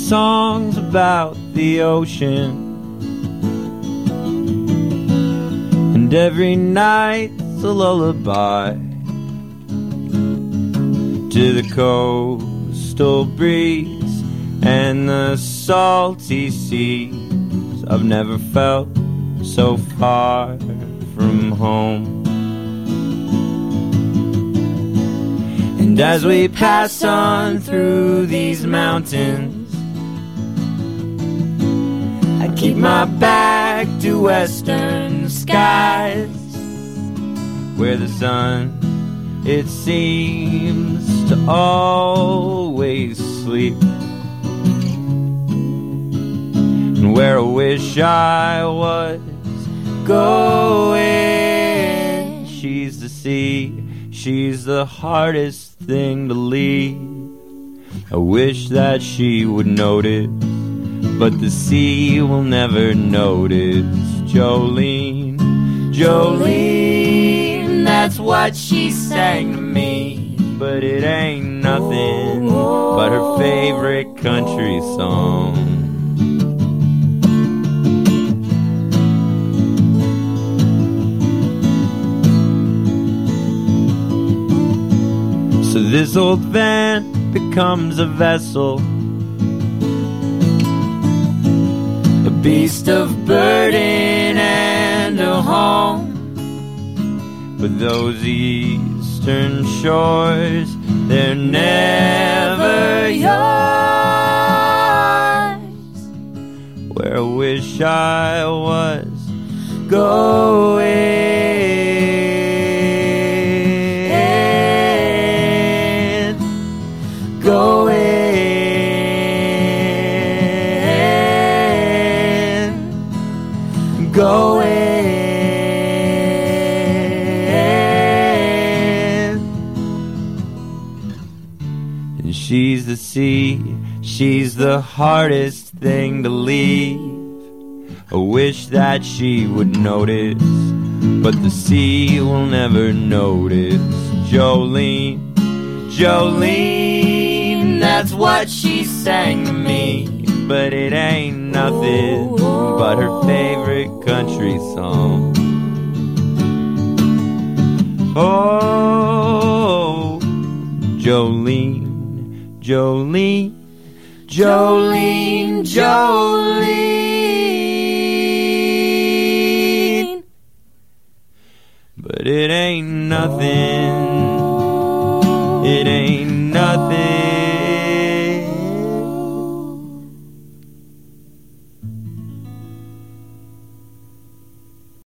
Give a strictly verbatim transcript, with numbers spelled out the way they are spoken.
songs about the ocean, and every night's a lullaby to the coastal breeze and the salty seas. I've never felt so far from home. And as we pass on through these mountains, I keep my back to western skies, where the sun, it seems to always sleep, and where I wish I was going. She's the sea, she's the hardest thing to leave. I wish that she would notice, but the sea will never notice. Jolene, Jolene, that's what she sang to me, but it ain't nothing but her favorite country song. So this old van becomes a vessel, a beast of burden and a home. But those eastern shores, they're never yours, where I wish I was going. Going, going. And she's the sea, she's the hardest thing to leave. I wish that she would notice, but the sea will never notice. Jolene, Jolene, that's what she sang to me, but it ain't nothing but her favorite country song. Oh, Jolene, Jolene, Jolene, Jolene, but it ain't nothing, it ain't nothing